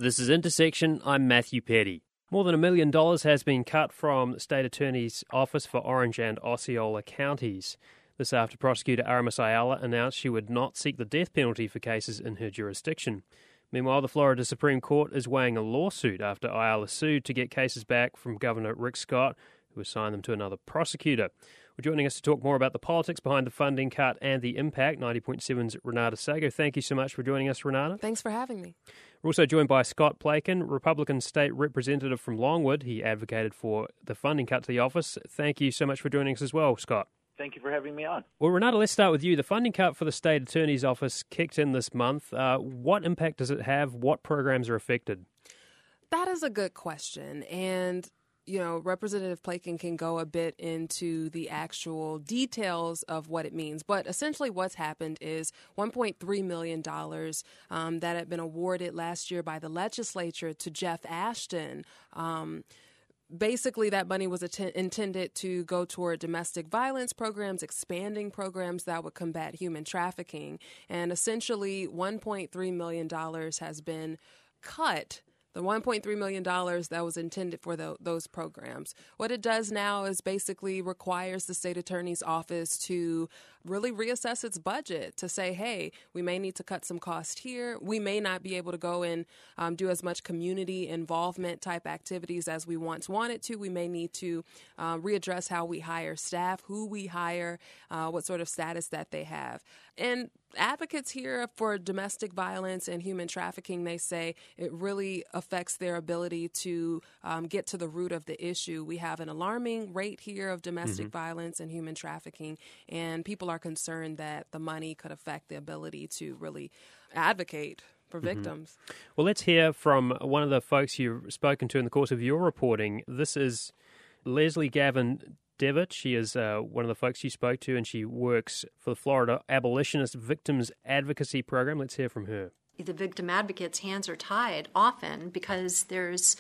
This is Intersection. I'm Matthew Petty. More than $1 million has been cut from the State Attorney's Office for Orange and Osceola counties. This after prosecutor Aramis Ayala announced she would not seek the death penalty for cases in her jurisdiction. Meanwhile, the Florida Supreme Court is weighing a lawsuit after Ayala sued to get cases back from Governor Rick Scott, who assigned them to another prosecutor. Well, joining us to talk more about the politics behind the funding cut and the impact, 90.7's Renata Sago. Thank you so much for joining us, Renata. Thanks for having me. We're also joined by Scott Plakin, Republican State Representative from Longwood. He advocated for the funding cut to the office. Thank you so much for joining us as well, Scott. Thank you for having me on. Well, Renata, let's start with you. The funding cut for the State Attorney's Office kicked in this month. What impact does it have? What programs are affected? That is a good question. And Representative Plakin can go a bit into the actual details of what it means. But essentially what's happened is $1.3 million that had been awarded last year by the legislature to Jeff Ashton. Basically, that money was intended to go toward domestic violence programs, expanding programs that would combat human trafficking. And essentially, $1.3 million has been cut. The $1.3 million that was intended for those programs. What it does now is basically requires the state attorney's office to really reassess its budget to say, hey, we may need to cut some cost here. We may not be able to go and do as much community involvement type activities as we once wanted to. We may need to readdress how we hire staff, who we hire, what sort of status that they have. And advocates here for domestic violence and human trafficking, they say it really affects their ability to get to the root of the issue. We have an alarming rate here of domestic violence and human trafficking, and people are concerned that the money could affect the ability to really advocate for victims. Well, let's hear from one of the folks you've spoken to in the course of your reporting. This is Leslie Gavin Devitt. She is one of the folks you spoke to, and she works for the Florida Abolitionist Victims Advocacy Program. Let's hear from her. The victim advocates' hands are tied often because there's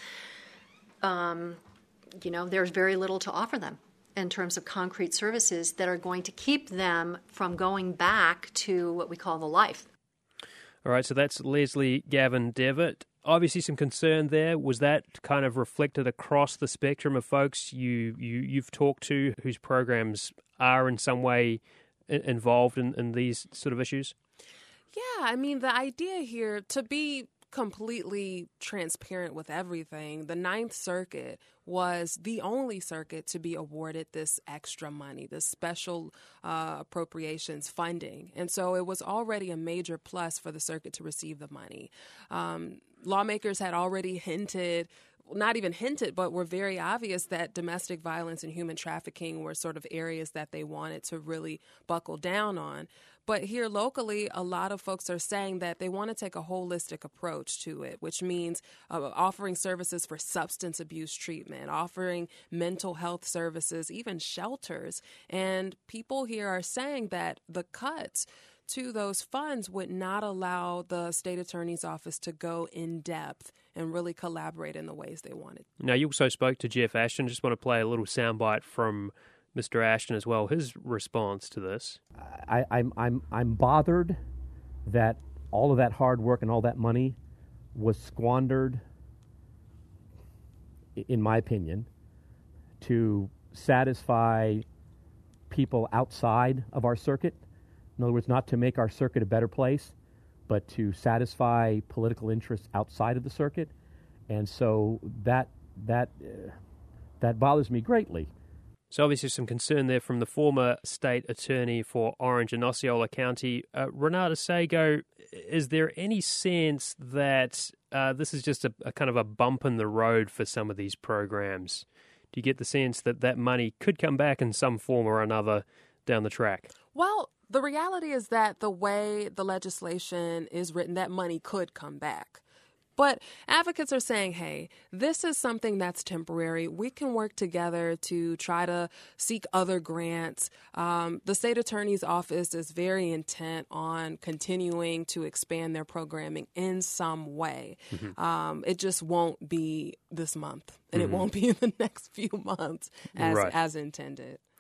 very little to offer them in terms of concrete services that are going to keep them from going back to what we call the life. All right, so that's Leslie Gavin Devitt. Obviously some concern there. Was that kind of reflected across the spectrum of folks you've talked to whose programs are in some way involved in these sort of issues? Yeah, I mean, the idea here, to be completely transparent with everything, the Ninth Circuit was the only circuit to be awarded this extra money, this special appropriations funding. And so it was already a major plus for the circuit to receive the money. Lawmakers had already hinted, not even hinted, but were very obvious that domestic violence and human trafficking were sort of areas that they wanted to really buckle down on. But here locally, a lot of folks are saying that they want to take a holistic approach to it, which means offering services for substance abuse treatment, offering mental health services, even shelters. And people here are saying that the cuts to those funds would not allow the state attorney's office to go in depth and really collaborate in the ways they wanted. Now, you also spoke to Jeff Ashton. Just want to play a little soundbite from Mr. Ashton as well, his response to this. I'm bothered that all of that hard work and all that money was squandered, in my opinion, to satisfy people outside of our circuit. In other words, not to make our circuit a better place, but to satisfy political interests outside of the circuit. And so that bothers me greatly. So obviously some concern there from the former state attorney for Orange and Osceola County. Renata Sago, is there any sense that this is just a kind of a bump in the road for some of these programs? Do you get the sense that money could come back in some form or another down the track? Well, the reality is that the way the legislation is written, that money could come back. But advocates are saying, hey, this is something that's temporary. We can work together to try to seek other grants. The state attorney's office is very intent on continuing to expand their programming in some way. It just won't be this month, and it won't be in the next few months as intended.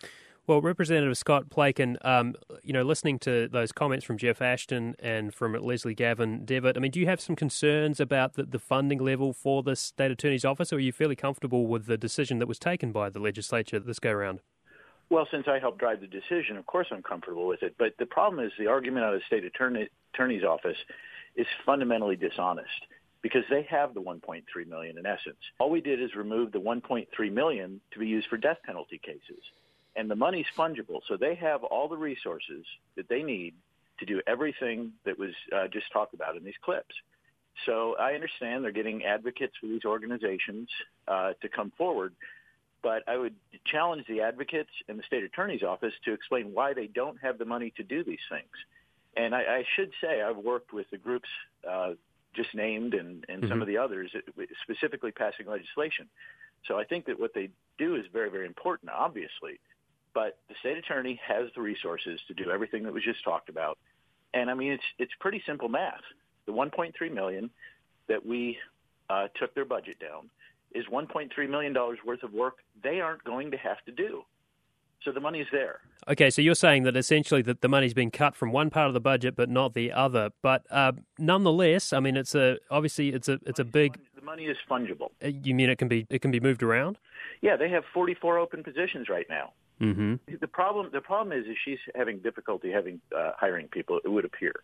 Well, Representative Scott Plakin, listening to those comments from Jeff Ashton and from Leslie Gavin Devitt, I mean, do you have some concerns about the funding level for the State Attorney's Office, or are you fairly comfortable with the decision that was taken by the legislature this go-round? Well, since I helped drive the decision, of course I'm comfortable with it. But the problem is the argument out of the State Attorney's Office is fundamentally dishonest because they have the $1.3 million in essence. All we did is remove the $1.3 million to be used for death penalty cases. And the money's fungible, so they have all the resources that they need to do everything that was just talked about in these clips. So I understand they're getting advocates for these organizations to come forward, but I would challenge the advocates and the State Attorney's Office to explain why they don't have the money to do these things. And I should say I've worked with the groups just named and some of the others, specifically passing legislation. So I think that what they do is very, very important, obviously. But the state attorney has the resources to do everything that was just talked about. And, I mean, it's pretty simple math. The $1.3 million that we took their budget down is $1.3 million worth of work they aren't going to have to do. So the money's there. Okay, so you're saying that essentially that the money's been cut from one part of the budget but not the other. But nonetheless, I mean, it's a big... The money is fungible. You mean it can be moved around? Yeah, they have 44 open positions right now. Mm-hmm. The problem is she's having difficulty hiring people, it would appear.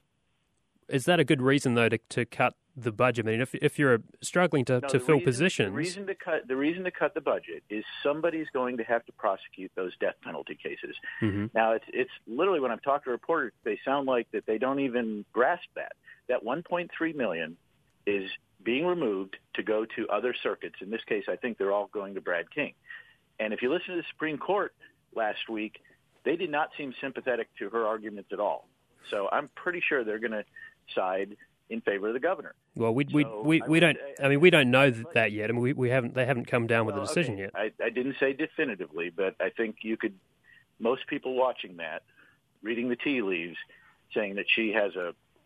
Is that a good reason, though, to cut the budget? I mean, if you're struggling to fill positions... The reason to cut the budget is somebody's going to have to prosecute those death penalty cases. Mm-hmm. Now, it's literally when I've talked to reporters, they sound like that they don't even grasp that. That $1.3 million is being removed to go to other circuits. In this case, I think they're all going to Brad King. And if you listen to the Supreme Court last week, they did not seem sympathetic to her arguments at all. So I'm pretty sure they're going to side in favor of the governor. Well, we don't know that yet. I mean, they haven't come down with a decision yet. I didn't say definitively, but I think most people watching that, reading the tea leaves, saying that she has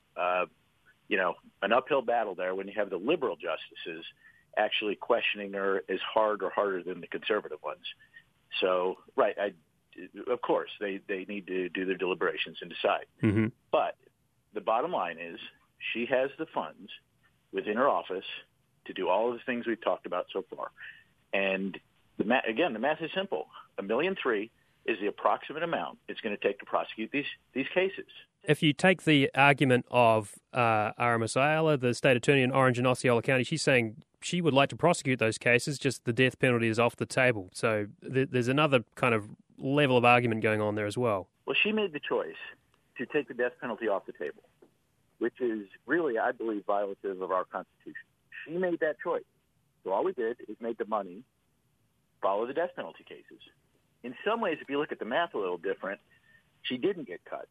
an uphill battle there when you have the liberal justices actually questioning her as hard or harder than the conservative ones. So, right, of course, they need to do their deliberations and decide. Mm-hmm. But the bottom line is she has the funds within her office to do all of the things we've talked about so far. And, the math is simple. $1.3 million is the approximate amount it's going to take to prosecute these cases. If you take the argument of Aramis Ayala, the state attorney in Orange and Osceola County, she's saying she would like to prosecute those cases, just the death penalty is off the table. So there's another kind of level of argument going on there as well. Well, she made the choice to take the death penalty off the table, which is really, I believe, violative of our Constitution. She made that choice. So all we did is make the money follow the death penalty cases. In some ways, if you look at the math a little different, she didn't get cut.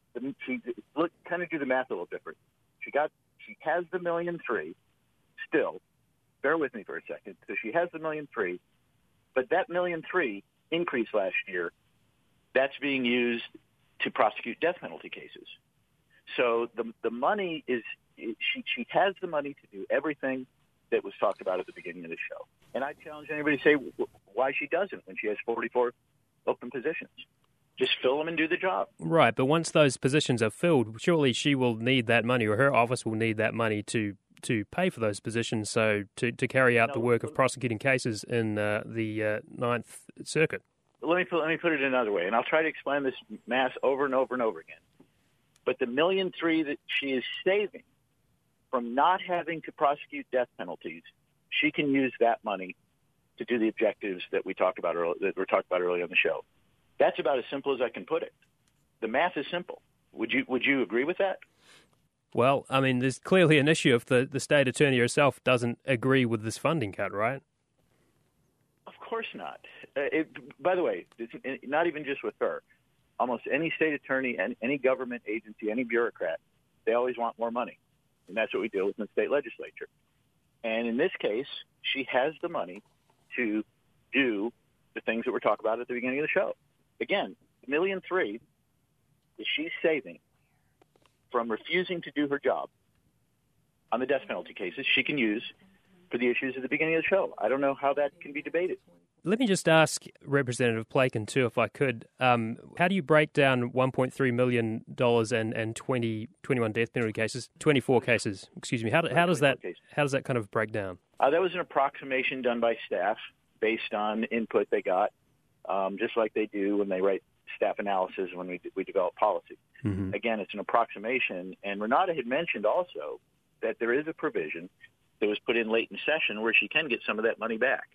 Kind of do the math a little different. She has the $1.3 million still. Bear with me for a second. So she has the $1.3 million, but that $1.3 million increase last year, that's being used to prosecute death penalty cases. So the money is she has the money to do everything that was talked about at the beginning of the show. And I challenge anybody to say why she doesn't when she has 44 open positions. Just fill them and do the job. Right, but once those positions are filled, surely she will need that money, or her office will need that money to pay for those positions, so to carry out the work of prosecuting cases in the Ninth Circuit. Let me put it another way, and I'll try to explain this math over and over and over again. But the $1.3 million that she is saving from not having to prosecute death penalties, she can use that money to do the objectives that we talked about earlier on the show. That's about as simple as I can put it. The math is simple. Would you agree with that? Well, I mean, there's clearly an issue if the state attorney herself doesn't agree with this funding cut, right? Of course not. By the way, it's not even just with her. Almost any state attorney and any government agency, any bureaucrat, they always want more money. And that's what we deal with in the state legislature. And in this case, she has the money to do the things that we're talking about at the beginning of the show. Again, $1.3 million that she's saving from refusing to do her job on the death penalty cases she can use for the issues at the beginning of the show. I don't know how that can be debated. Let me just ask Representative Plakin, too, if I could. How do you break down $1.3 million and 21 death penalty cases, 24 cases, excuse me. How does that kind of break down? That was an approximation done by staff based on input they got, just like they do when they write staff analysis when we develop policy. Mm-hmm. Again, it's an approximation. And Renata had mentioned also that there is a provision that was put in late in session where she can get some of that money back.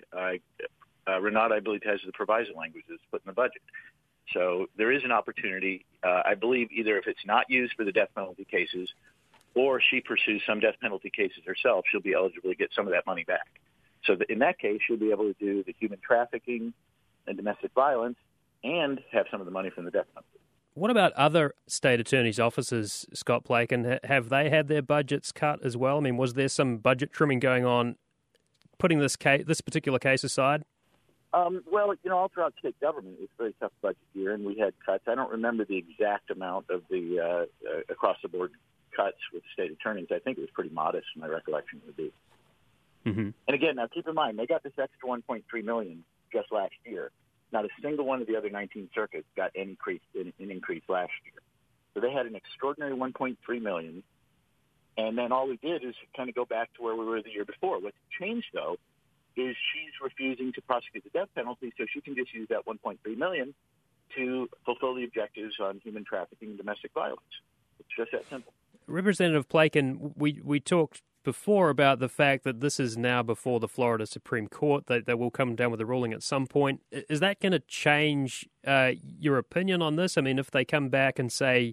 Renata, I believe, has the proviso language that's put in the budget. So there is an opportunity, I believe, either if it's not used for the death penalty cases or she pursues some death penalty cases herself, she'll be eligible to get some of that money back. So in that case, she'll be able to do the human trafficking and domestic violence and have some of the money from the death penalty. What about other state attorneys' offices, Scott Plakin? Have they had their budgets cut as well? I mean, was there some budget trimming going on, putting this particular case aside? Well, all throughout state government, it was a very tough budget year, and we had cuts. I don't remember the exact amount of the across-the-board cuts with state attorneys. I think it was pretty modest, my recollection would be. Mm-hmm. And again, now keep in mind, they got this extra $1.3 million just last year. Not a single one of the other 19 circuits got an increase last year. So they had an extraordinary $1.3 million, and then all we did is kind of go back to where we were the year before. What's changed, though, is she's refusing to prosecute the death penalty, so she can just use that $1.3 million to fulfill the objectives on human trafficking and domestic violence. It's just that simple. Representative Plakin, we talked before about the fact that this is now before the Florida Supreme Court, that they will come down with a ruling at some point. Is that going to change your opinion on this? I mean, if they come back and say,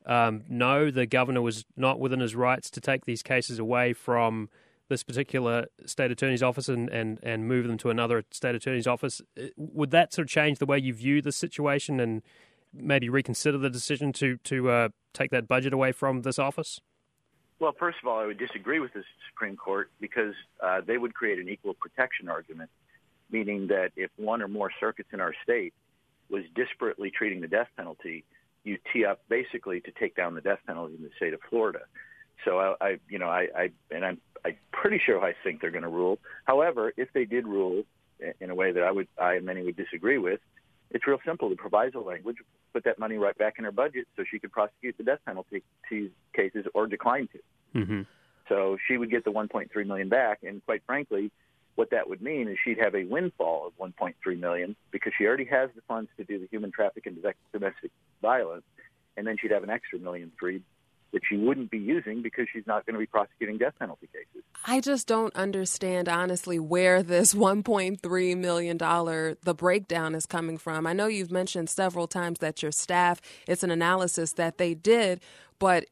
no, the governor was not within his rights to take these cases away from this particular state attorney's office and move them to another state attorney's office, would that sort of change the way you view the situation and maybe reconsider the decision to take that budget away from this office? Well, first of all, I would disagree with the Supreme Court because they would create an equal protection argument, meaning that if one or more circuits in our state was disparately treating the death penalty, you tee up basically to take down the death penalty in the state of Florida. So I'm pretty sure I think they're going to rule. However, if they did rule in a way that I and many would disagree with, it's real simple. The proviso language put that money right back in her budget so she could prosecute the death penalty cases or decline to. Mm-hmm. So she would get the $1.3 million back, and quite frankly, what that would mean is she'd have a windfall of $1.3 million because she already has the funds to do the human trafficking and domestic violence, and then she'd have an extra $1.3 million that she wouldn't be using because she's not going to be prosecuting death penalty cases. I just don't understand, honestly, where this $1.3 million, the breakdown is coming from. I know you've mentioned several times that your staff, it's an analysis that they did, but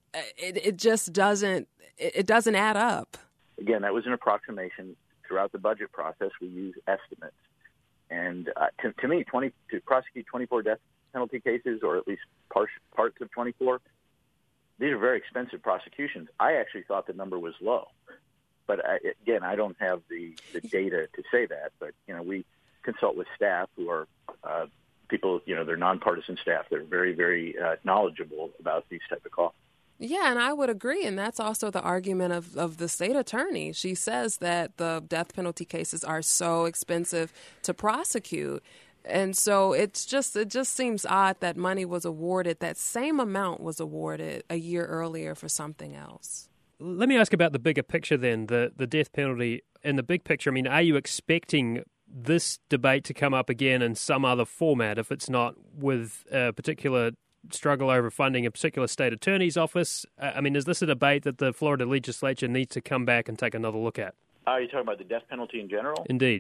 it just doesn't add up. Again, that was an approximation. Throughout the budget process, we use estimates. And to me, to prosecute 24 death penalty cases, or at least parts of 24, these are very expensive prosecutions. I actually thought the number was low. But again, I don't have the data to say that. But, we consult with staff who are people, they're nonpartisan staff. They're very, very knowledgeable about these type of costs. Yeah, and I would agree. And that's also the argument of the state attorney. She says that the death penalty cases are so expensive to prosecute. And so it just seems odd that money was awarded, that same amount was awarded a year earlier for something else. Let me ask about the bigger picture then, the death penalty. In the big picture, I mean, are you expecting this debate to come up again in some other format if it's not with a particular struggle over funding a particular state attorney's office? I mean, is this a debate that the Florida legislature needs to come back and take another look at? Are you talking about the death penalty in general? Indeed.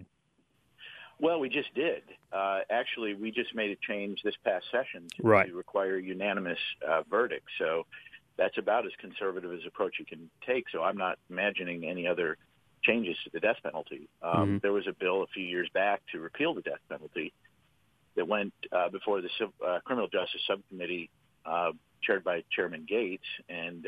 Well, we just did. Actually, we just made a change this past session to require unanimous verdict. So that's about as conservative as approach you can take. So I'm not imagining any other changes to the death penalty. There was a bill a few years back to repeal the death penalty that went before the Criminal Justice Subcommittee chaired by Chairman Gates, and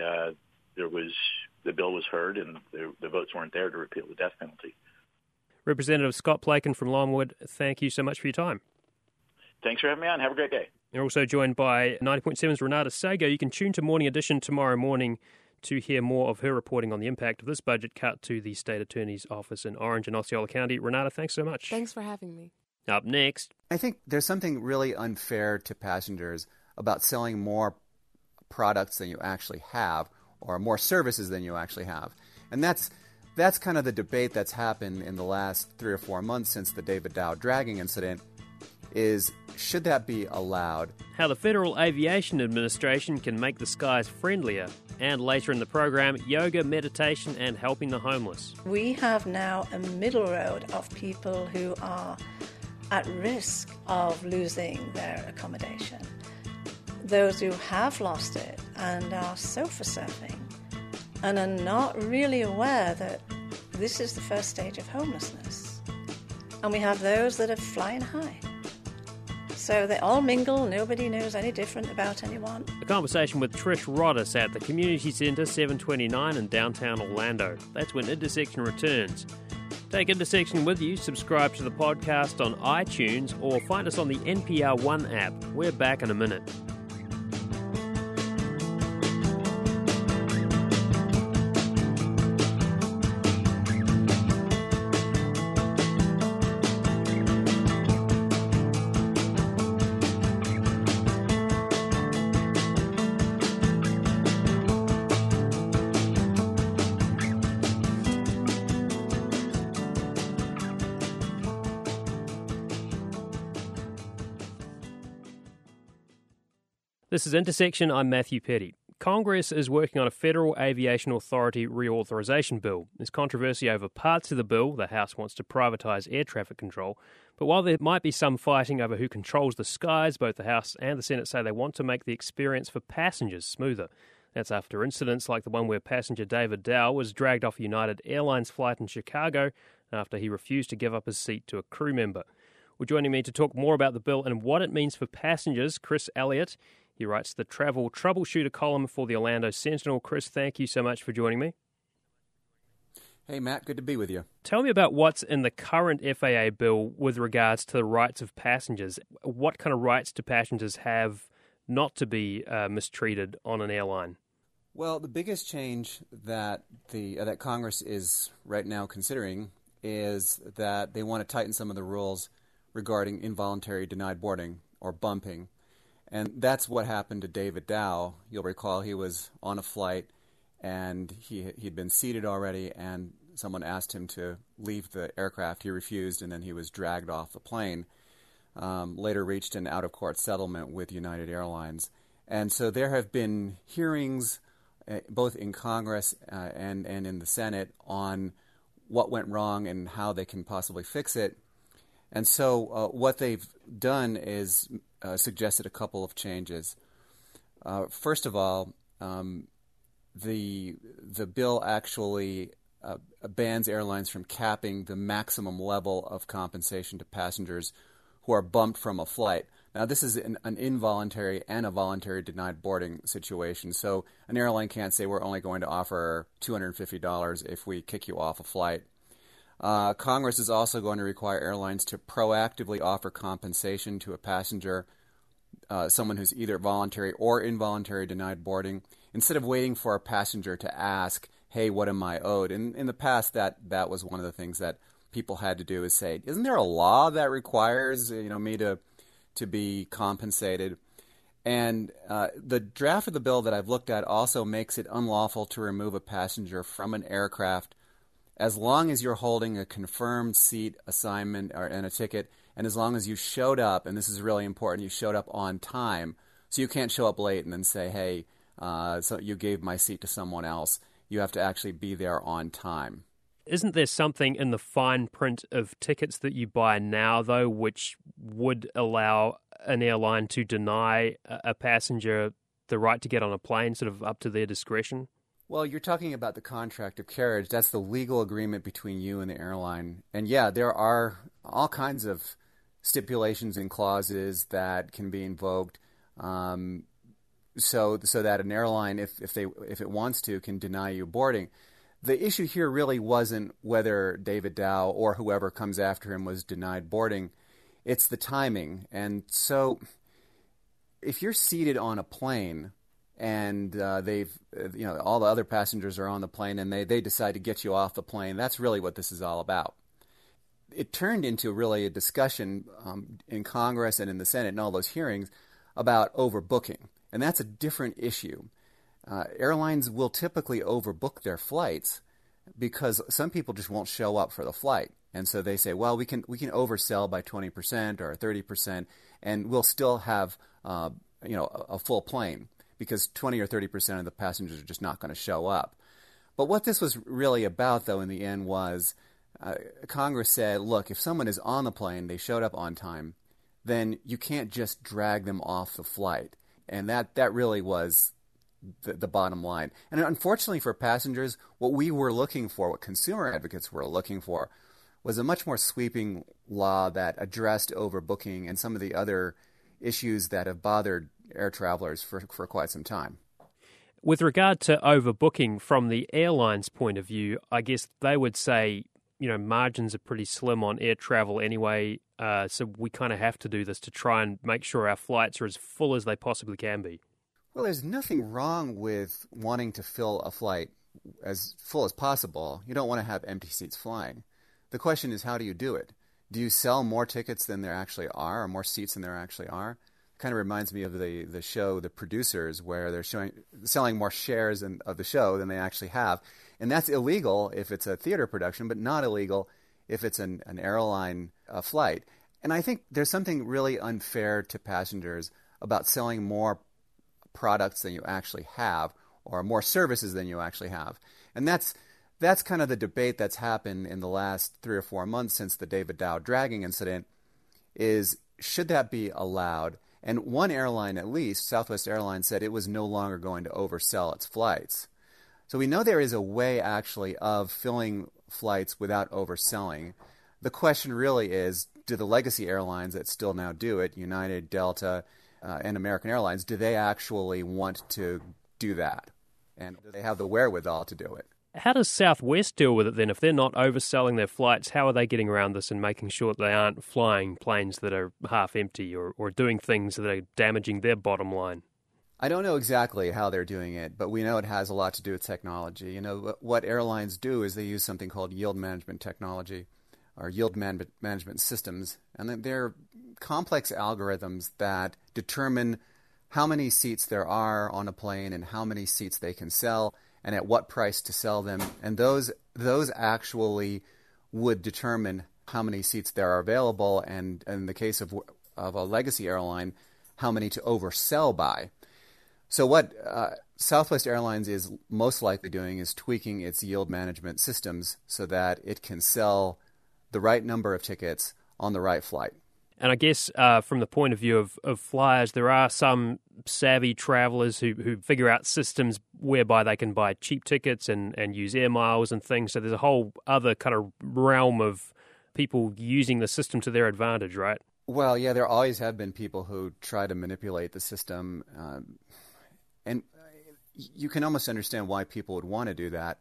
the bill was heard, and the votes weren't there to repeal the death penalty. Representative Scott Plakin from Longwood, thank you so much for your time. Thanks for having me on. Have a great day. You're also joined by 90.7's Renata Sago. You can tune to Morning Edition tomorrow morning to hear more of her reporting on the impact of this budget cut to the State Attorney's Office in Orange and Osceola County. Renata, thanks so much. Thanks for having me. Up next. I think there's something really unfair to passengers about selling more products than you actually have, or more services than you actually have. And that's kind of the debate that's happened in the last 3 or 4 months since the David Dow dragging incident, is should that be allowed? How the Federal Aviation Administration can make the skies friendlier. And later in the program, yoga, meditation and helping the homeless. We have now a middle road of people who are at risk of losing their accommodation. Those who have lost it and are sofa surfing and are not really aware that this is the first stage of homelessness. And we have those that are flying high. So they all mingle, nobody knows any different about anyone. A conversation with Trish Roddis at the Community Centre 729 in downtown Orlando. That's when Intersection returns. Take Intersection with you, subscribe to the podcast on iTunes or find us on the NPR One app. We're back in a minute. This is Intersection. I'm Matthew Petty. Congress is working on a Federal Aviation Authority reauthorization bill. There's controversy over parts of the bill. The House wants to privatise air traffic control. But while there might be some fighting over who controls the skies, both the House and the Senate say they want to make the experience for passengers smoother. That's after incidents like the one where passenger David Dow was dragged off a United Airlines flight in Chicago after he refused to give up his seat to a crew member. Well, joining me to talk more about the bill and what it means for passengers, Chris Elliott. He writes the Travel Troubleshooter column for the Orlando Sentinel. Chris, thank you so much for joining me. Hey, Matt, good to be with you. Tell me about what's in the current FAA bill with regards to the rights of passengers. What kind of rights do passengers have not to be mistreated on an airline? Well, the biggest change that that Congress is right now considering is that they want to tighten some of the rules regarding involuntary denied boarding or bumping. And that's what happened to David Dow. You'll recall he was on a flight and he'd been seated already, and someone asked him to leave the aircraft. He refused, and then he was dragged off the plane. Later reached an out-of-court settlement with United Airlines. And so there have been hearings both in Congress and in the Senate on what went wrong and how they can possibly fix it. And so what they've done is suggested a couple of changes. First of all, the bill actually bans airlines from capping the maximum level of compensation to passengers who are bumped from a flight. Now, this is an involuntary and a voluntary denied boarding situation. So an airline can't say we're only going to offer $250 if we kick you off a flight. Congress is also going to require airlines to proactively offer compensation to a passenger, someone who's either voluntary or involuntary denied boarding, instead of waiting for a passenger to ask, hey, what am I owed? And in the past, that was one of the things that people had to do, is say, isn't there a law that requires me to be compensated? And the draft of the bill that I've looked at also makes it unlawful to remove a passenger from an aircraft as long as you're holding a confirmed seat assignment and a ticket, and as long as you showed up, and this is really important, you showed up on time. So you can't show up late and then say, hey, so you gave my seat to someone else. You have to actually be there on time. Isn't there something in the fine print of tickets that you buy now, though, which would allow an airline to deny a passenger the right to get on a plane, sort of up to their discretion? Well, you're talking about the contract of carriage. That's the legal agreement between you and the airline. And yeah, there are all kinds of stipulations and clauses that can be invoked, so that an airline, if it wants to, can deny you boarding. The issue here really wasn't whether David Dow or whoever comes after him was denied boarding. It's the timing. And so if you're seated on a plane and all the other passengers are on the plane, and they decide to get you off the plane. That's really what this is all about. It turned into really a discussion in Congress and in the Senate and all those hearings about overbooking, and that's a different issue. Airlines will typically overbook their flights because some people just won't show up for the flight, and so they say, well, we can oversell by 20% or 30%, and we'll still have a full plane because 20 or 30% of the passengers are just not going to show up. But what this was really about, though, in the end was Congress said, look, if someone is on the plane, they showed up on time, then you can't just drag them off the flight. And that really was the bottom line. And unfortunately for passengers, what we were looking for, what consumer advocates were looking for, was a much more sweeping law that addressed overbooking and some of the other issues that have bothered air travelers for quite some time. With regard to overbooking from the airline's point of view, I guess they would say, margins are pretty slim on air travel anyway, so we kind of have to do this to try and make sure our flights are as full as they possibly can be. Well, there's nothing wrong with wanting to fill a flight as full as possible. You don't want to have empty seats flying. The question is, how do you do it? Do you sell more tickets than there actually are, or more seats than there actually are? It kind of reminds me of the show The Producers, where they're selling more shares of the show than they actually have. And that's illegal if it's a theater production, but not illegal if it's an airline flight. And I think there's something really unfair to passengers about selling more products than you actually have, or more services than you actually have. And that's kind of the debate that's happened in the last 3 or 4 months since the David Dow dragging incident, is should that be allowed? And one airline, at least, Southwest Airlines, said it was no longer going to oversell its flights. So we know there is a way, actually, of filling flights without overselling. The question really is, do the legacy airlines that still now do it, United, Delta, and American Airlines, do they actually want to do that? And do they have the wherewithal to do it? How does Southwest deal with it then? If they're not overselling their flights, how are they getting around this and making sure that they aren't flying planes that are half empty or doing things that are damaging their bottom line? I don't know exactly how they're doing it, but we know it has a lot to do with technology. What airlines do is they use something called yield management technology, or yield management systems, and they're complex algorithms that determine how many seats there are on a plane and how many seats they can sell and at what price to sell them. And those actually would determine how many seats there are available, and in the case of a legacy airline, how many to oversell by. So what Southwest Airlines is most likely doing is tweaking its yield management systems so that it can sell the right number of tickets on the right flight. And I guess from the point of view of flyers, there are some savvy travelers who figure out systems whereby they can buy cheap tickets and use air miles and things. So there's a whole other kind of realm of people using the system to their advantage, right? Well, yeah, there always have been people who try to manipulate the system. And you can almost understand why people would want to do that.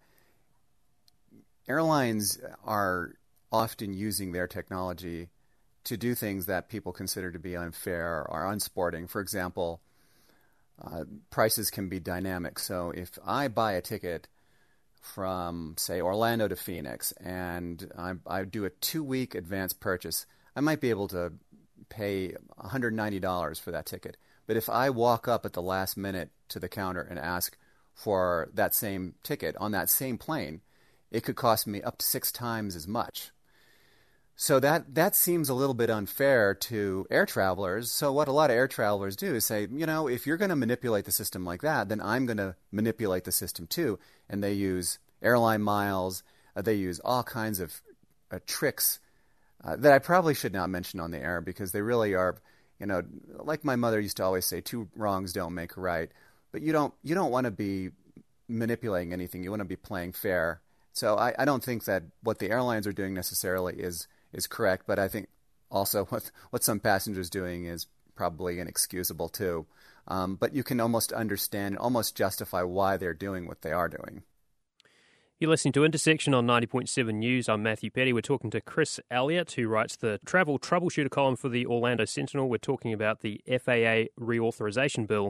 Airlines are often using their technology to do things that people consider to be unfair or unsporting. For example, prices can be dynamic. So if I buy a ticket from, say, Orlando to Phoenix, and I do a 2-week advance purchase, I might be able to pay $190 for that ticket. But if I walk up at the last minute to the counter and ask for that same ticket on that same plane, it could cost me up to 6 times as much. So that seems a little bit unfair to air travelers. So what a lot of air travelers do is say, if you're going to manipulate the system like that, then I'm going to manipulate the system too. And they use airline miles. They use all kinds of tricks that I probably should not mention on the air because they really are, like my mother used to always say, 2 wrongs don't make a right. But you don't want to be manipulating anything. You want to be playing fair. So I don't think that what the airlines are doing necessarily is correct, but I think also what some passengers doing is probably inexcusable too. But you can almost understand, almost justify why they're doing what they are doing. You're listening to Intersection on 90.7 News. I'm Matthew Petty. We're talking to Chris Elliott, who writes the travel troubleshooter column for the Orlando Sentinel. We're talking about the FAA reauthorization bill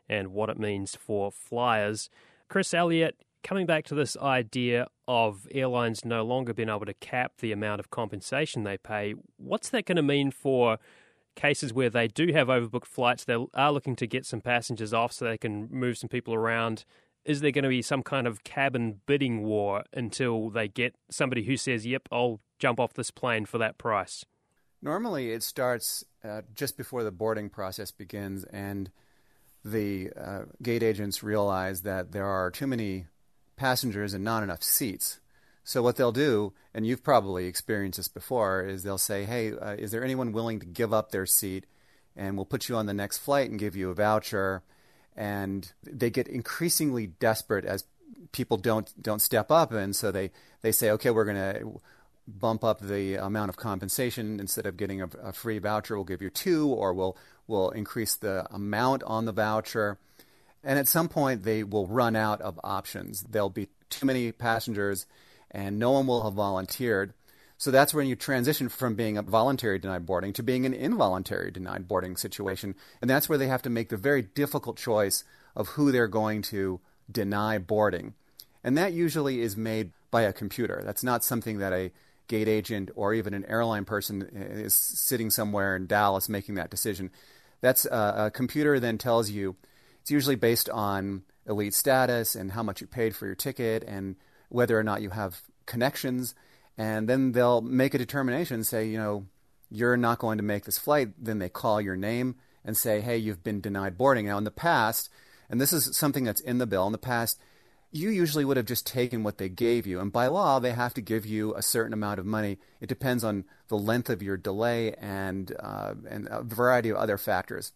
and what it means for flyers. Chris Elliott, coming back to this idea of airlines no longer being able to cap the amount of compensation they pay, what's that going to mean for cases where they do have overbooked flights, they are looking to get some passengers off so they can move some people around? Is there going to be some kind of cabin bidding war until they get somebody who says, yep, I'll jump off this plane for that price? Normally it starts just before the boarding process begins, and the gate agents realize that there are too many passengers and not enough seats. So what they'll do, and you've probably experienced this before, is they'll say, hey, is there anyone willing to give up their seat, and we'll put you on the next flight and give you a voucher. And they get increasingly desperate as people don't step up, and so they say, okay, we're going to bump up the amount of compensation. Instead of getting a free voucher, we'll give you 2, or we'll increase the amount on the voucher. And at some point, they will run out of options. There'll be too many passengers, and no one will have volunteered. So that's when you transition from being a voluntary denied boarding to being an involuntary denied boarding situation. And that's where they have to make the very difficult choice of who they're going to deny boarding. And that usually is made by a computer. That's not something that a gate agent or even an airline person is sitting somewhere in Dallas making that decision. That's a computer then tells you, it's usually based on elite status and how much you paid for your ticket and whether or not you have connections. And then they'll make a determination, say, you're not going to make this flight. Then they call your name and say, hey, you've been denied boarding. Now, in the past, and this is something that's in the bill, in the past, you usually would have just taken what they gave you. And by law, they have to give you a certain amount of money. It depends on the length of your delay and a variety of other factors.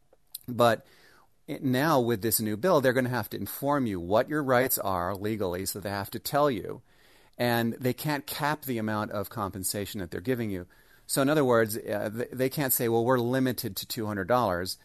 But now with this new bill, they're going to have to inform you what your rights are legally, so they have to tell you. And they can't cap the amount of compensation that they're giving you. So in other words, they can't say, well, we're limited to $200.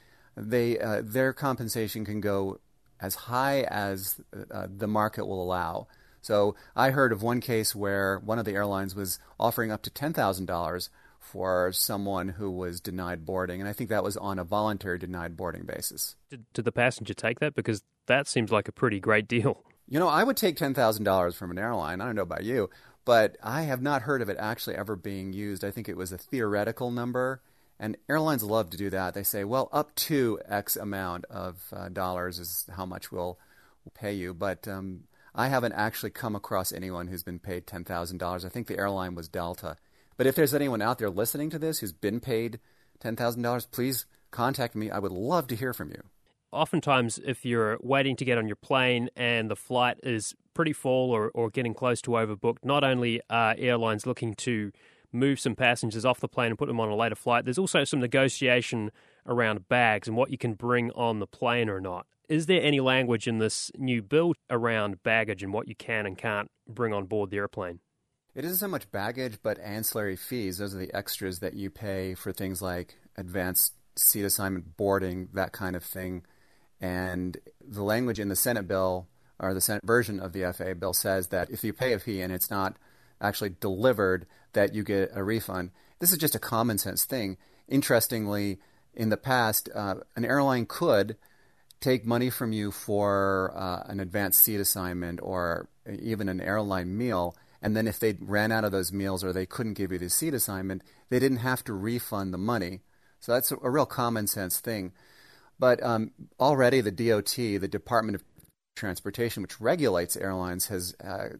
Their compensation can go as high as the market will allow. So I heard of one case where one of the airlines was offering up to $10,000 for someone who was denied boarding. And I think that was on a voluntary denied boarding basis. Did the passenger take that? Because that seems like a pretty great deal. I would take $10,000 from an airline. I don't know about you, but I have not heard of it actually ever being used. I think it was a theoretical number, and airlines love to do that. They say, well, up to X amount of dollars is how much we'll pay you. But I haven't actually come across anyone who's been paid $10,000. I think the airline was Delta. But if there's anyone out there listening to this who's been paid $10,000, please contact me. I would love to hear from you. Oftentimes, if you're waiting to get on your plane and the flight is pretty full or getting close to overbooked, not only are airlines looking to move some passengers off the plane and put them on a later flight, there's also some negotiation around bags and what you can bring on the plane or not. Is there any language in this new bill around baggage and what you can and can't bring on board the airplane? It isn't so much baggage, but ancillary fees. Those are the extras that you pay for things like advanced seat assignment, boarding, that kind of thing. And the language in the Senate bill, or the Senate version of the FAA bill, says that if you pay a fee and it's not actually delivered, that you get a refund. This is just a common sense thing. Interestingly, in the past, an airline could take money from you for an advanced seat assignment or even an airline meal, and then if they ran out of those meals or they couldn't give you the seat assignment, they didn't have to refund the money. So that's a real common sense thing. But already the DOT, the Department of Transportation, which regulates airlines, has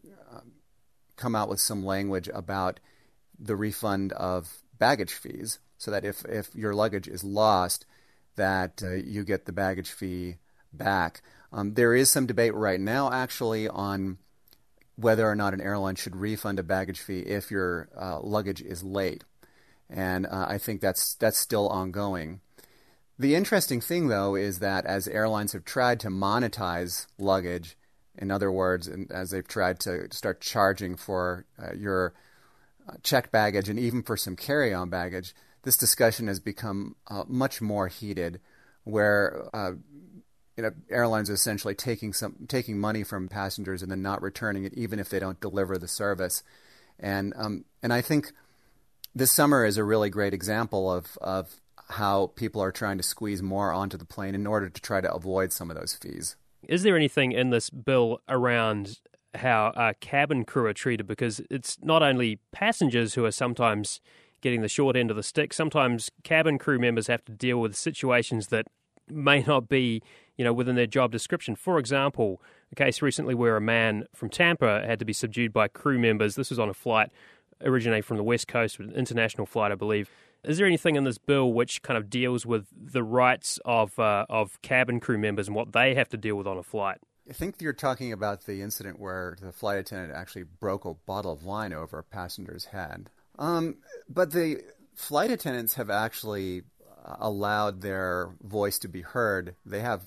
come out with some language about the refund of baggage fees, so that if your luggage is lost, that you get the baggage fee back. There is some debate right now, actually, on whether or not an airline should refund a baggage fee if your luggage is late. And I think that's still ongoing. The interesting thing, though, is that as airlines have tried to monetize luggage, in other words, as they've tried to start charging for your checked baggage and even for some carry-on baggage, this discussion has become much more heated, where airlines are essentially taking money from passengers and then not returning it, even if they don't deliver the service. And I think this summer is a really great example of how people are trying to squeeze more onto the plane in order to try to avoid some of those fees. Is there anything in this bill around how cabin crew are treated? Because it's not only passengers who are sometimes getting the short end of the stick. Sometimes cabin crew members have to deal with situations that may not be, within their job description. For example, a case recently where a man from Tampa had to be subdued by crew members. This was on a flight originating from the West Coast, an international flight, I believe. Is there anything in this bill which kind of deals with the rights of cabin crew members and what they have to deal with on a flight? I think you're talking about the incident where the flight attendant actually broke a bottle of wine over a passenger's head. But the flight attendants have actually allowed their voice to be heard. They have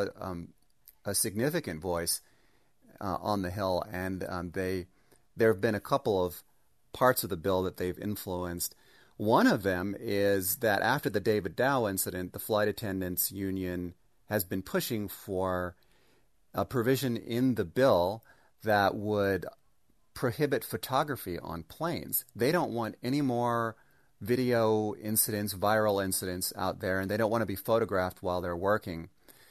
a significant voice on the Hill, and there have been a couple of parts of the bill that they've influenced. One of them is that after the David Dow incident, the flight attendants union has been pushing for a provision in the bill that would prohibit photography on planes. They don't want any more video incidents, viral incidents out there, and they don't want to be photographed while they're working.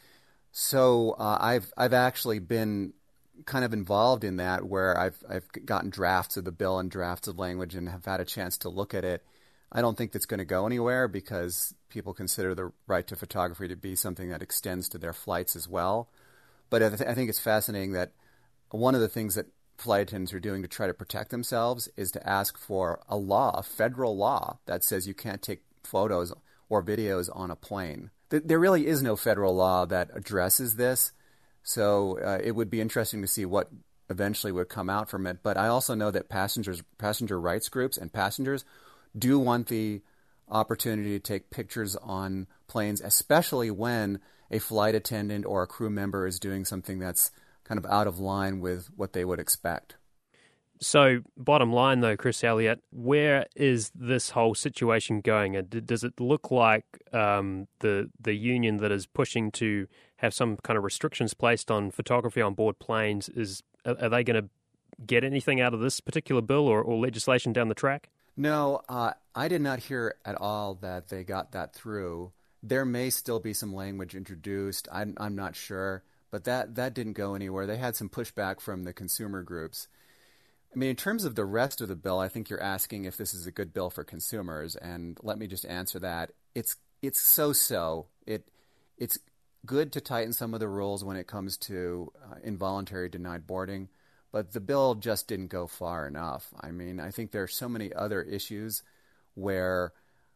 So I've actually been kind of involved in that, where I've gotten drafts of the bill and drafts of language and have had a chance to look at it. I don't think that's going to go anywhere because people consider the right to photography to be something that extends to their flights as well. But I think it's fascinating that one of the things that flight attendants are doing to try to protect themselves is to ask for a federal law that says you can't take photos or videos on a plane. There really is no federal law that addresses this, so it would be interesting to see what eventually would come out from it. But I also know that passenger rights groups and passengers do want the opportunity to take pictures on planes, especially when a flight attendant or a crew member is doing something that's kind of out of line with what they would expect. So, bottom line though, Chris Elliott, where is this whole situation going? Does it look like the union that is pushing to have some kind of restrictions placed on photography on board planes, are they going to get anything out of this particular bill or legislation down the track? No, I did not hear at all that they got that through. There may still be some language introduced. I'm not sure, but that didn't go anywhere. They had some pushback from the consumer groups. I mean, in terms of the rest of the bill, I think you're asking if this is a good bill for consumers, and let me just answer that. It's so-so. It's good to tighten some of the rules when it comes to involuntary denied boarding, but the bill just didn't go far enough. I mean, I think there are so many other issues where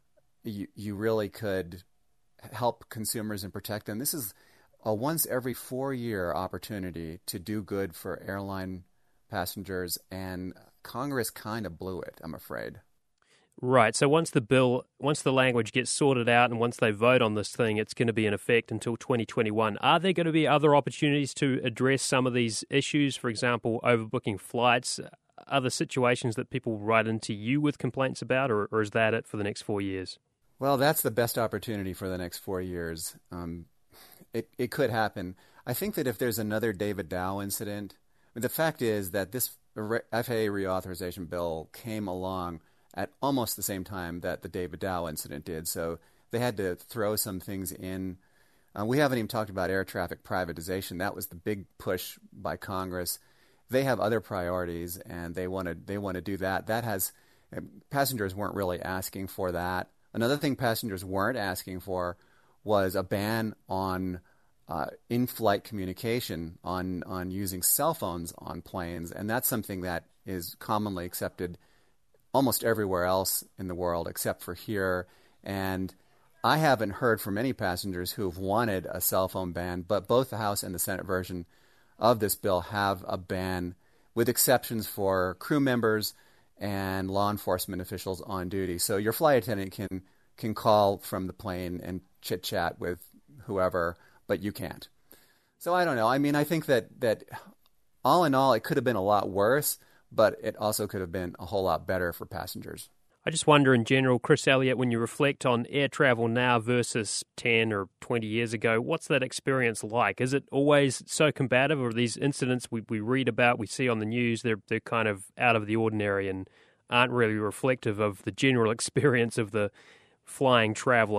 you really could help consumers and protect them. This is a once every 4-year opportunity to do good for airline passengers, and Congress kind of blew it, I'm afraid. Right. So once the language gets sorted out and once they vote on this thing, it's going to be in effect until 2021. Are there going to be other opportunities to address some of these issues? For example, overbooking flights, other situations that people write into you with complaints about, or is that it for the next 4 years? Well, that's the best opportunity for the next 4 years. It could happen. I think that if there's another David Dow incident, the fact is that this FAA reauthorization bill came along at almost the same time that the David Dow incident did, so they had to throw some things in. We haven't even talked about air traffic privatization. That was the big push by Congress. They have other priorities, and they want to do that. Passengers weren't really asking for that. Another thing passengers weren't asking for was a ban on in-flight communication, on using cell phones on planes, and that's something that is commonly accepted almost everywhere else in the world except for here. And I haven't heard from any passengers who have wanted a cell phone ban, but both the House and the Senate version of this bill have a ban with exceptions for crew members and law enforcement officials on duty. So your flight attendant can call from the plane and chit-chat with whoever, but you can't. So I don't know. I mean, I think that all in all, it could have been a lot worse, but it also could have been a whole lot better for passengers. I just wonder in general, Chris Elliott, when you reflect on air travel now versus 10 or 20 years ago, what's that experience like? Is it always so combative, or these incidents we read about, we see on the news, they're kind of out of the ordinary and aren't really reflective of the general experience of the flying traveller?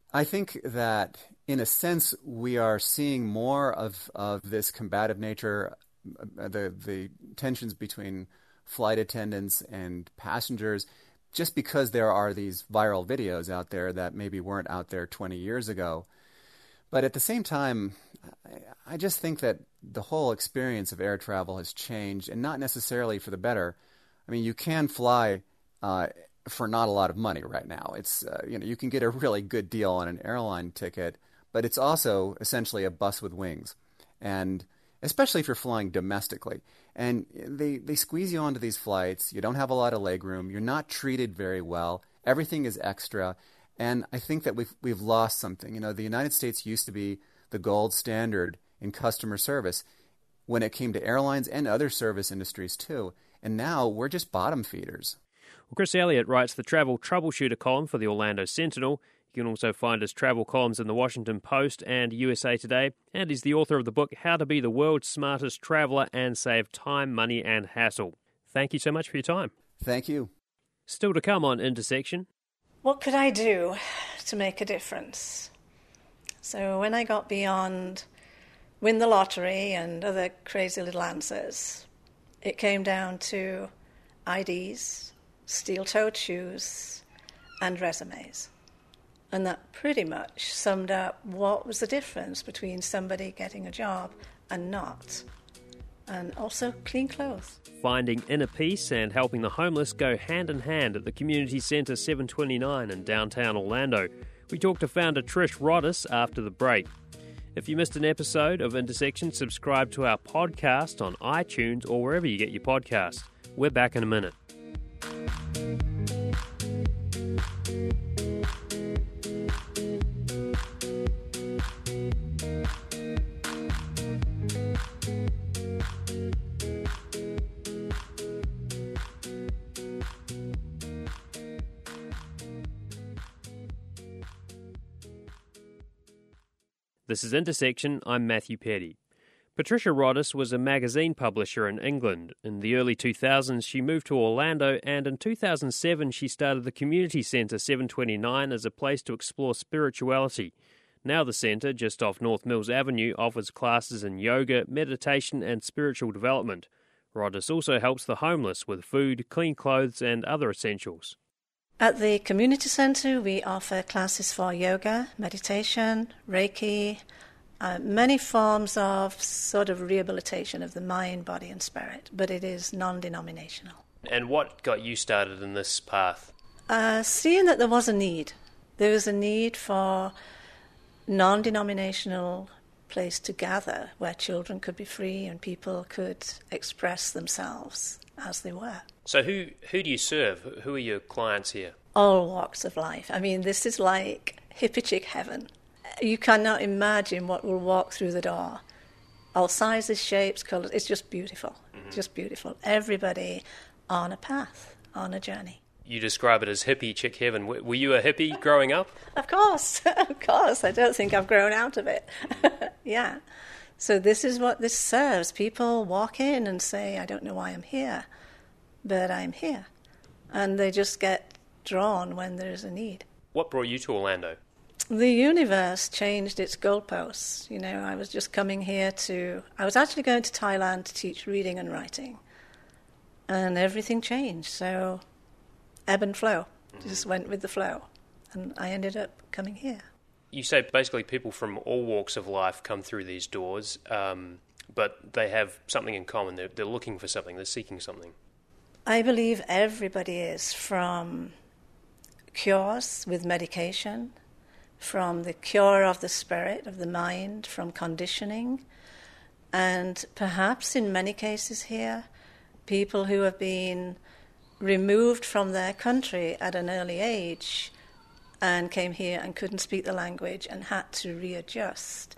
I think that, in a sense, we are seeing more of this combative nature, the tensions between flight attendants and passengers, just because there are these viral videos out there that maybe weren't out there 20 years ago. But at the same time, I just think that the whole experience of air travel has changed, and not necessarily for the better. I mean, you can fly for not a lot of money right now. It's you can get a really good deal on an airline ticket, but it's also essentially a bus with wings, and especially if you're flying domestically. And they squeeze you onto these flights. You don't have a lot of legroom. You're not treated very well. Everything is extra. And I think that we've lost something. The United States used to be the gold standard in customer service when it came to airlines and other service industries too. And now we're just bottom feeders. Well, Chris Elliott writes the Travel Troubleshooter column for the Orlando Sentinel. You can also find his travel columns in the Washington Post and USA Today, and he's the author of the book How to Be the World's Smartest Traveller and Save Time, Money and Hassle. Thank you so much for your time. Thank you. Still to come on Intersection. What could I do to make a difference? So when I got beyond win the lottery and other crazy little answers, it came down to IDs, steel-toed shoes, and resumes. And that pretty much summed up what was the difference between somebody getting a job and not. And also clean clothes. Finding inner peace and helping the homeless go hand in hand at the Community Centre 729 in downtown Orlando. We talked to founder Trish Roddis after the break. If you missed an episode of Intersection, subscribe to our podcast on iTunes or wherever you get your podcasts. We're back in a minute. This is Intersection. I'm Matthew Petty. Patricia Roddis was a magazine publisher in England. In the early 2000s, she moved to Orlando, and in 2007, she started the Community Centre 729 as a place to explore spirituality. Now the centre, just off North Mills Avenue, offers classes in yoga, meditation and spiritual development. Roddis also helps the homeless with food, clean clothes and other essentials. At the community centre, we offer classes for yoga, meditation, Reiki, many forms of sort of rehabilitation of the mind, body and spirit, but it is non-denominational. And what got you started in this path? Seeing that there was a need. There was a need for non-denominational place to gather where children could be free and people could express themselves as they were. So who do you serve? Who are your clients here? All walks of life. I mean, this is like hippie chick heaven. You cannot imagine what will walk through the door. All sizes, shapes, colours. It's just beautiful. Mm-hmm. Just beautiful. Everybody on a path, on a journey. You describe it as hippie chick heaven. Were you a hippie growing up? Of course. Of course. I don't think I've grown out of it. Yeah. So this is what this serves. People walk in and say, I don't know why I'm here, but I'm here. And they just get drawn when there's a need. What brought you to Orlando? The universe changed its goalposts. I was just coming here I was actually going to Thailand to teach reading and writing. And everything changed. So ebb and flow. Just went with the flow. And I ended up coming here. You say basically people from all walks of life come through these doors, but they have something in common. They're looking for something. They're seeking something. I believe everybody is, from cures with medication, from the cure of the spirit, of the mind, from conditioning, and perhaps in many cases here, people who have been removed from their country at an early age and came here and couldn't speak the language and had to readjust.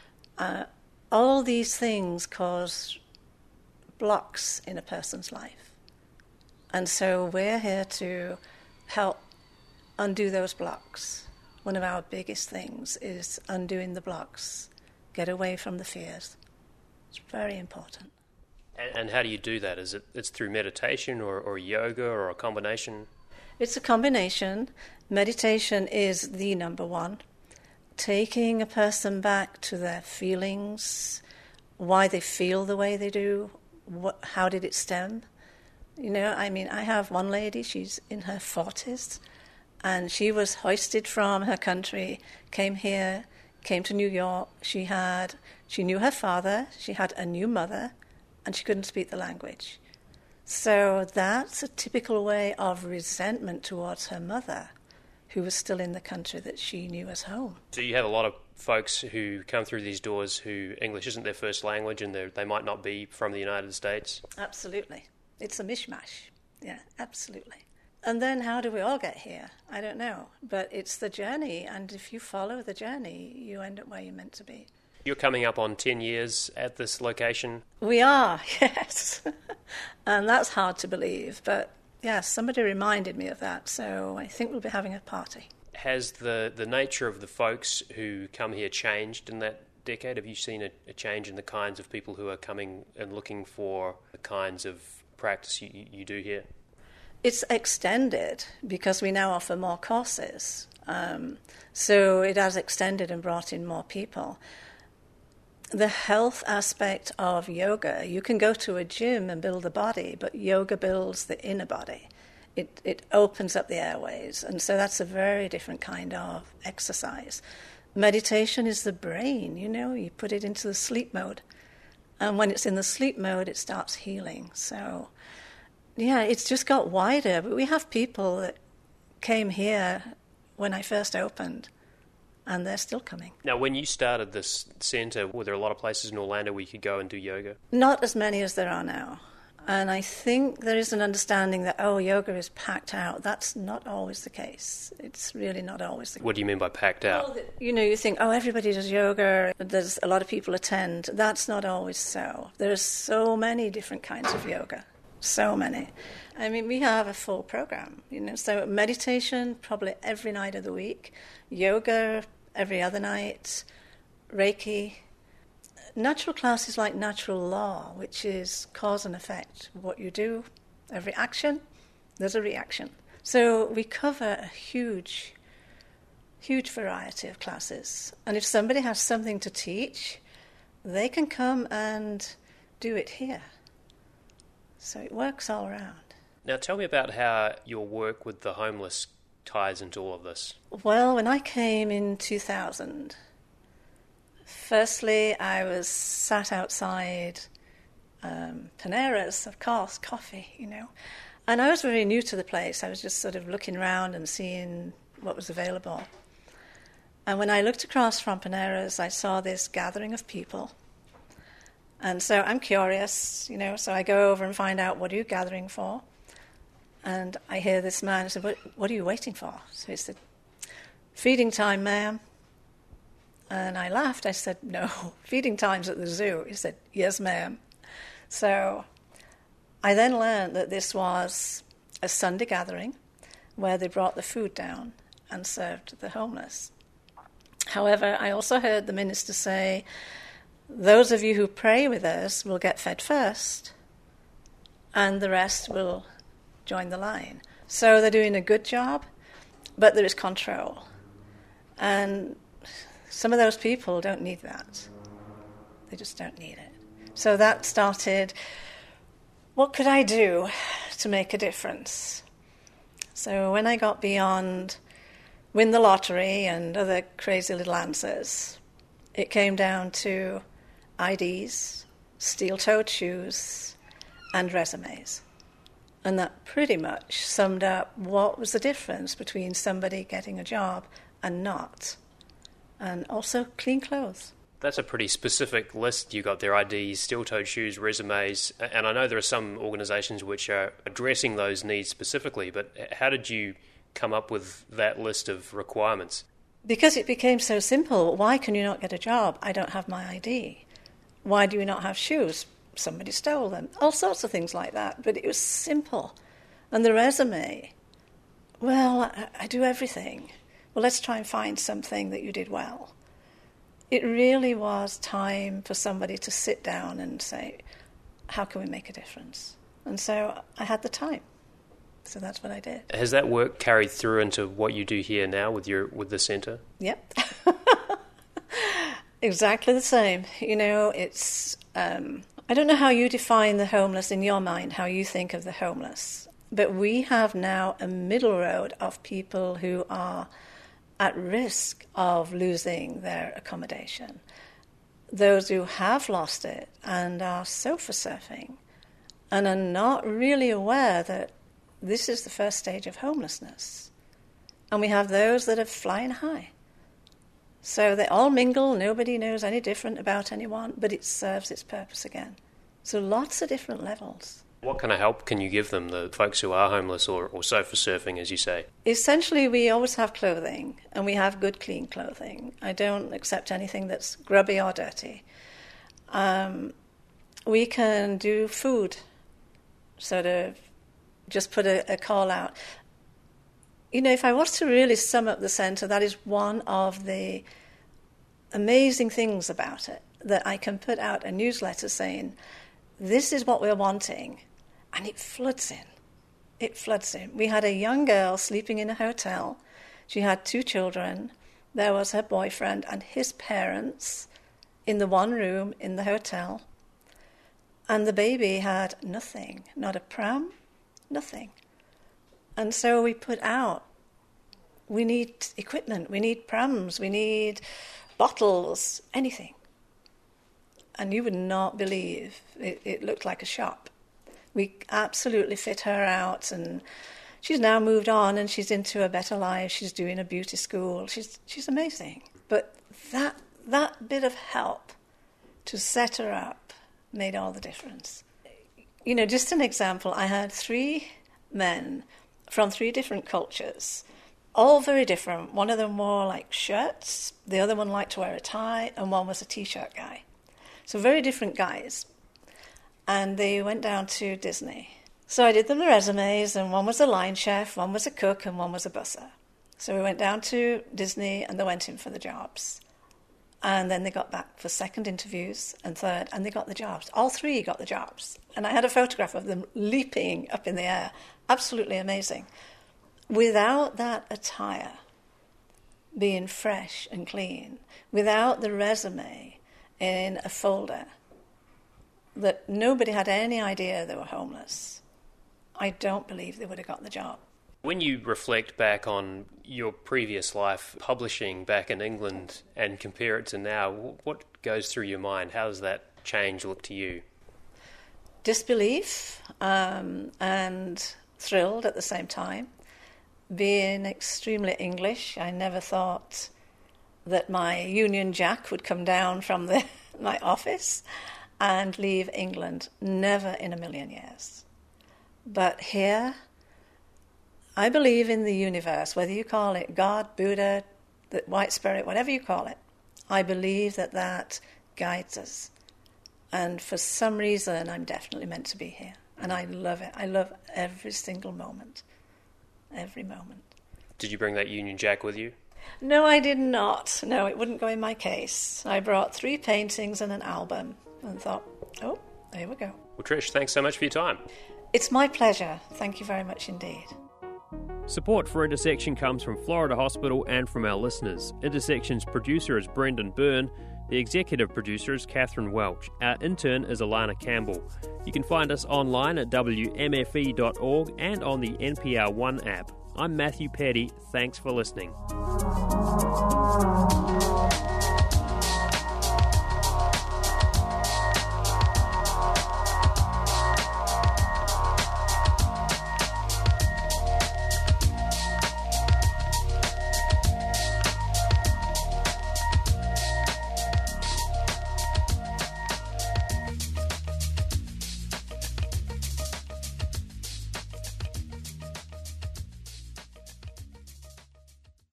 All these things cause blocks in a person's life. And so we're here to help undo those blocks. One of our biggest things is undoing the blocks, get away from the fears. It's very important. And how do you do that? It's through meditation or yoga or a combination? It's a combination. Meditation is the number one. taking a person back to their feelings, why they feel the way they do, how did it stem? You know, I mean, I have one lady, she's in her 40s, and she was hoisted from her country, came here, came to New York. She knew her father, she had a new mother, and she couldn't speak the language. So that's a typical way of resentment towards her mother, who was still in the country that she knew as home. So you have a lot of folks who come through these doors who English isn't their first language and they might not be from the United States? Absolutely. It's a mishmash. Yeah, absolutely. And then how do we all get here? I don't know. But it's the journey, and if you follow the journey, you end up where you're meant to be. You're coming up on 10 years at this location? We are, yes. And that's hard to believe. But, yes, somebody reminded me of that, so I think we'll be having a party. Has the nature of the folks who come here changed in that decade? Have you seen a change in the kinds of people who are coming and looking for the kinds of practice you do here? It's extended because we now offer more courses. So it has extended and brought in more people. The health aspect of yoga, you can go to a gym and build a body, but yoga builds the inner body. It opens up the airways, and so that's a very different kind of exercise. Meditation is the brain, you know, you put it into the sleep mode. And when it's in the sleep mode, it starts healing. So, yeah, it's just got wider. But we have people that came here when I first opened, and they're still coming. Now, when you started this centre, were there a lot of places in Orlando where you could go and do yoga? Not as many as there are now. And I think there is an understanding that, yoga is packed out. That's not always the case. It's really not always the case. What do you mean by packed out? Well, you think, everybody does yoga, there's a lot of people attend. That's not always so. There's so many different kinds of yoga. So many. I mean, we have a full program, so meditation probably every night of the week, yoga every other night, Reiki. Natural classes like natural law, which is cause and effect. What you do, every action, there's a reaction. So we cover a huge, huge variety of classes. And if somebody has something to teach, they can come and do it here. So it works all around. Now tell me about how your work with the homeless ties into all of this. Well, when I came in 2000... Firstly, I was sat outside Panera's, of course, coffee, And I was very new to the place. I was just sort of looking around and seeing what was available. And when I looked across from Panera's, I saw this gathering of people. And so I'm curious, so I go over and find out, what are you gathering for? And I hear this man say, what are you waiting for? So he said, feeding time, ma'am. And I laughed. I said, no, feeding time's at the zoo. He said, yes, ma'am. So I then learned that this was a Sunday gathering where they brought the food down and served the homeless. However, I also heard the minister say, those of you who pray with us will get fed first, and the rest will join the line. So they're doing a good job, but there is control. And some of those people don't need that. They just don't need it. So that started, what could I do to make a difference? So when I got beyond win the lottery and other crazy little answers, it came down to IDs, steel-toed shoes, and resumes. And that pretty much summed up what was the difference between somebody getting a job and not. And also clean clothes. That's a pretty specific list you got there, IDs, steel-toed shoes, resumes, and I know there are some organisations which are addressing those needs specifically, but how did you come up with that list of requirements? Because it became so simple. Why can you not get a job? I don't have my ID. Why do you not have shoes? Somebody stole them. All sorts of things like that, but it was simple. And the resume, well, I do everything. Well, let's try and find something that you did well. It really was time for somebody to sit down and say, how can we make a difference? And so I had the time. So that's what I did. Has that work carried through into what you do here now with the centre? Yep. Exactly the same. You know, it's... I don't know how you define the homeless in your mind, how you think of the homeless, but we have now a middle road of people who are at risk of losing their accommodation. Those who have lost it and are sofa surfing and are not really aware that this is the first stage of homelessness. And we have those that are flying high. So they all mingle, nobody knows any different about anyone, but it serves its purpose again. So lots of different levels. What kind of help can you give them, the folks who are homeless or sofa surfing, as you say? Essentially, we always have clothing, and we have good, clean clothing. I don't accept anything that's grubby or dirty. We can do food, sort of just put a call out. You know, if I was to really sum up the centre, that is one of the amazing things about it, that I can put out a newsletter saying, this is what we're wanting, and it floods in. It floods in. We had a young girl sleeping in a hotel. She had 2 children. There was her boyfriend and his parents in the one room in the hotel. And the baby had nothing, not a pram, nothing. And so we put out, we need equipment, we need prams, we need bottles, anything. And you would not believe, it looked like a shop. We absolutely fit her out, and she's now moved on and she's into a better life. She's doing a beauty school. She's amazing. But that bit of help to set her up made all the difference. You know, just an example, I had 3 men from 3 different cultures, all very different. One of them wore like shirts, the other one liked to wear a tie, and one was a t-shirt guy. So very different guys. And they went down to Disney. So I did them the resumes, and one was a line chef, one was a cook, and one was a busser. So we went down to Disney, and they went in for the jobs. And then they got back for second interviews and third, and they got the jobs. All 3 got the jobs. And I had a photograph of them leaping up in the air. Absolutely amazing. Without that attire being fresh and clean, without the resume in a folder, that nobody had any idea they were homeless, I don't believe they would have got the job. When you reflect back on your previous life publishing back in England and compare it to now, what goes through your mind? How does that change look to you? Disbelief and thrilled at the same time. Being extremely English, I never thought that my Union Jack would come down from my office and leave England. Never in a million years. But here, I believe in the universe, whether you call it God, Buddha, the White Spirit, whatever you call it. I believe that guides us. And for some reason, I'm definitely meant to be here. And I love it. I love every single moment. Every moment. Did you bring that Union Jack with you? No, I did not. No, it wouldn't go in my case. I brought 3 paintings and an album and thought, oh, there we go. Well, Trish, thanks so much for your time. It's my pleasure. Thank you very much indeed. Support for Intersection comes from Florida Hospital and from our listeners. Intersection's producer is Brendan Byrne. The executive producer is Catherine Welch. Our intern is Alana Campbell. You can find us online at wmfe.org and on the NPR One app. I'm Matthew Petty. Thanks for listening.